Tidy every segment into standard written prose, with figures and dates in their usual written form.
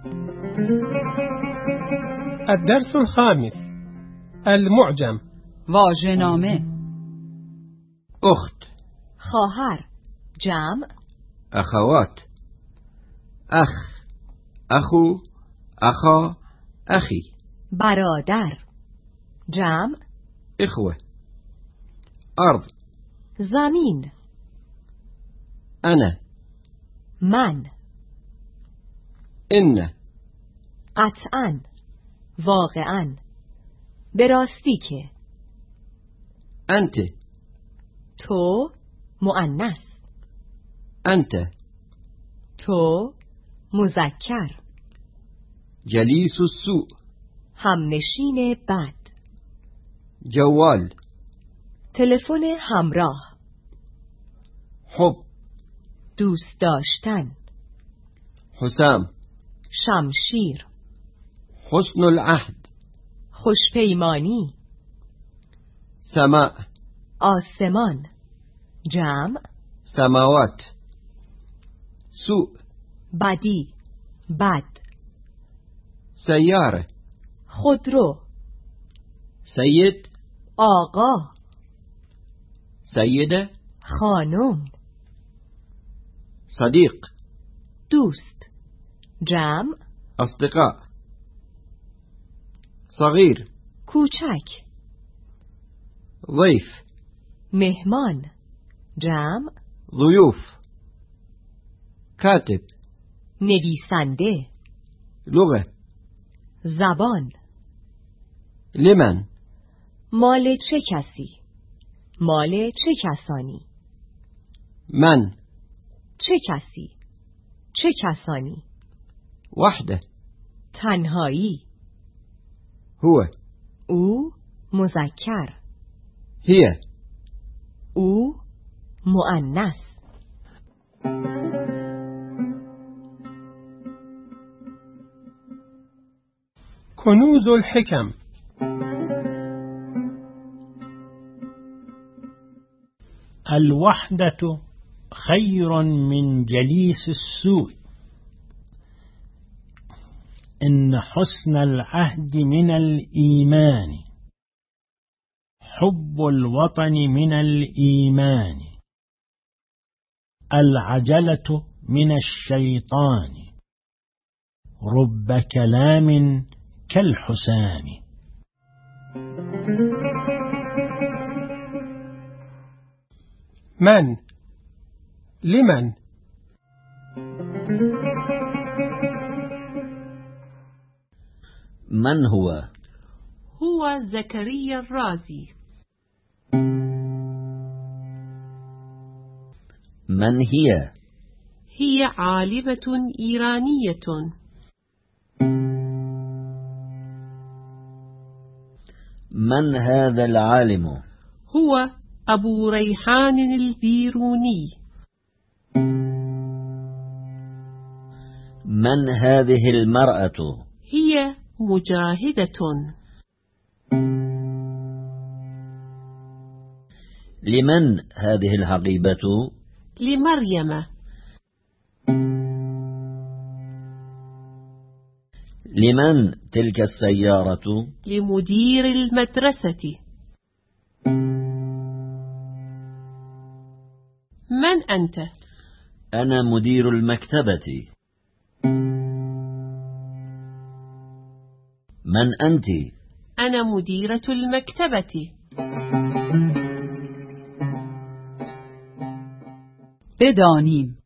الدرس الخامس. المعجم. واژه‌نامه. أخت، خواهر. جمع أخوات. أخ، أخو، أخا، أخي. برادر. جمع إخوة. أرض. زمین. أنا. من. إن. قطعاً. واقعاً. به راستی که. أنت. تو. مؤنث. أنت. تو. مذکر. جلیس السوء. همنشین بد. جوال. تلفن همراه. حب. دوست داشتن. حسام. شمشیر. حسن العهد. خوشپیمانی. سماء. آسمان. جمع سماوات. سوء. بدی. بد. سيارة. خودرو. سيد. آقا. سيدة. خانم. صديق. دوست. جمع أصدقاء. صغير. کوچک. ضيف. مهمان. جمع ضيوف. كاتب. نویسنده. لغة. زبان. لمن. مال چه کسی؟ مال چه کسانی؟ من. چه کسی؟ چه کسانی؟ وحده. تنهایی. هو. او. مذکر. هي. او. مؤنث. كنوز الحكم. الوحدة خير من جليس السوء. إن حسن العهد من الإيمان. حب الوطن من الإيمان. العجلة من الشيطان. رب كلام كالحسان. من. لمن. من هو؟ هو زكريا الرازي. من هي؟ هي عالمة إيرانية. من هذا العالم؟ هو أبو ريحان البيروني. من هذه المرأة؟ هي مجاهدة. لمن هذه الحقيبة؟ لمريم. لمن تلك السيارة؟ لمدير المدرسة. من أنت؟ أنا مدير المكتبة. من أنت؟ أنا مديرة المكتبة. بدانیم.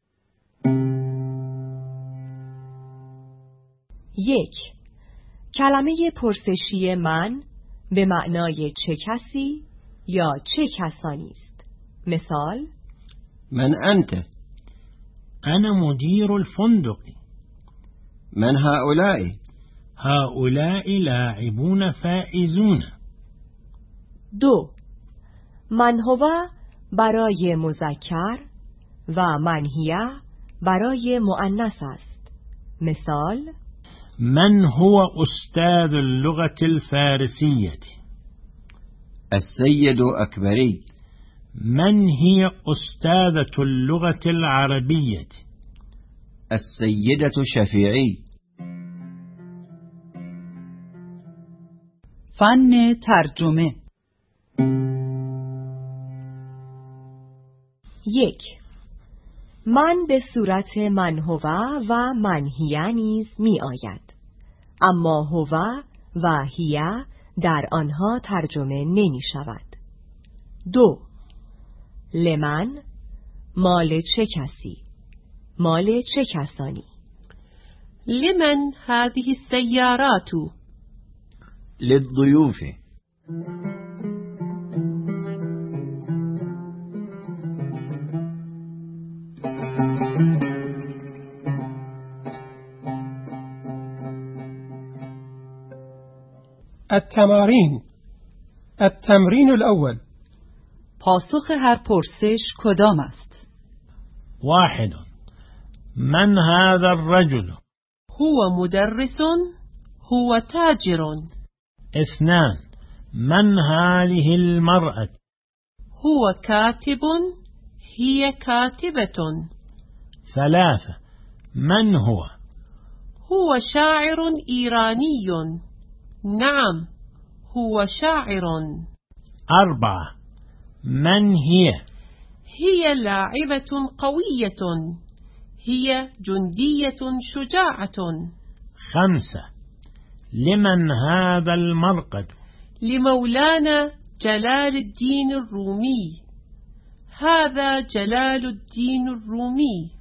1. کلمه پرسشی من به معنای چه کسی یا چه کسانی است. مثال: من أنت؟ أنا مدير الفندق. من هؤلاء؟ هؤلاء لاعبون فائزون. 2. من هو برای مذکر و من هی برای مؤنث است. مثال: من هو أستاذ اللغة الفارسية؟ السيد أكبري. من هي أستاذة اللغة العربية؟ السيدة شفيعي. فن ترجمه. 1. من به صورت من هو و من هیه نیز می آید، اما هو و هیه در آنها ترجمه نمی شود. 2. لمن مال چه کسی، مال چه کسانی. لمن هذه السيارات؟ للضيوف. التمارين. التمرين الأول. پاسخ هر پرسش کدام است؟ 1. من هذا الرجل؟ هو مدرس، هو تاجر. 2. من هذه المرأة؟ هو كاتب، هي كاتبة. 3. من هو؟ هو شاعر إيراني. نعم، هو شاعر. 4. من هي؟ هي لاعبة قوية، هي جندية شجاعة. 5. لمن هذا المرقد؟ لمولانا جلال الدين الرومي. هذا جلال الدين الرومي.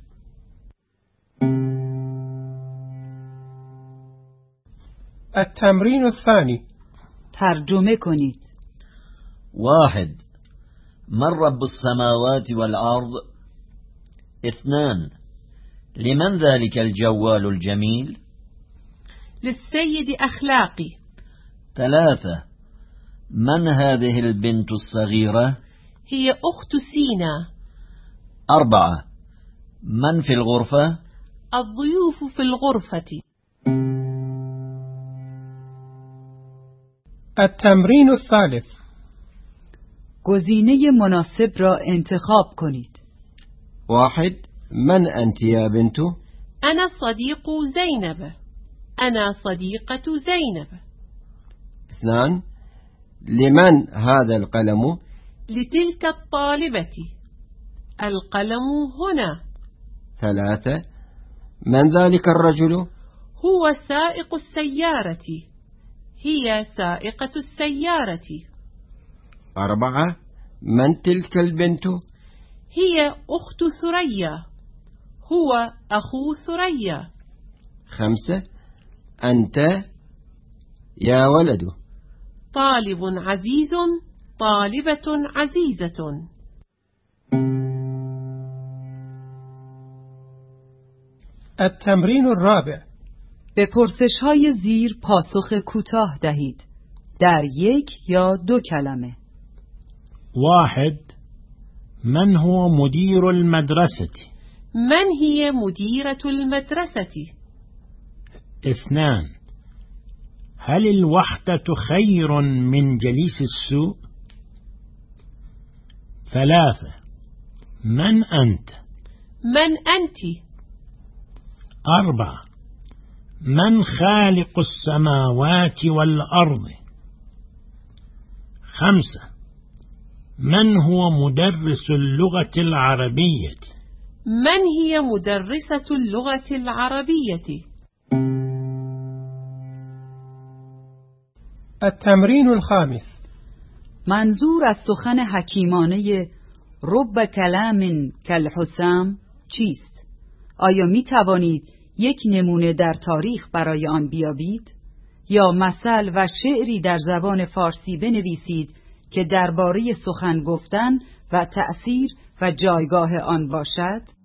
التمرين الثاني. ترجمه کنید. 1. من رب السماوات والأرض؟ 2. لمن ذلك الجوال الجميل؟ للسيد أخلاقي. 3. من هذه البنت الصغيرة؟ هي أخت سينا. 4. من في الغرفة؟ الضيوف في الغرفة. التمرين الثالث. گزینه مناسب را انتخاب کنید. 1. من أنت يا بنت؟ أنا صديق زينب. أنا صديقة زينب. 2. لمن هذا القلم؟ لتلك الطالبة. القلم هنا. 3. من ذلك الرجل؟ هو سائق السيارة. هي سائقة السيارة. 4. من تلك البنت؟ هي أخت ثريا. هو أخو ثريا. 5. أنت يا ولد. طالب عزيز، طالبة عزيزة. التمرين الرابع. به پرسش‌های زیر پاسخ کوتاه دهید. در 1 یا 2 کلمه. 1. من هو مدير المدرسة؟ من هي مديرة المدرسة؟ 2. هل الوحدة خير من جليس السوء؟ 3. من أنت؟ من أنت؟ 4. من خالق السماوات والأرض؟ 5. من هو مدرس اللغة العربية؟ من هي مدرسة اللغة العربية؟ التمرين الخامس. منظور از سخن حکیمانه رب کلام کالحسام چیست؟ آیا می توانید یک نمونه در تاریخ برای آن بیابید؟ یا مثل و شعری در زبان فارسی بنویسید که درباره سخن گفتن و تأثیر و جایگاه آن باشد؟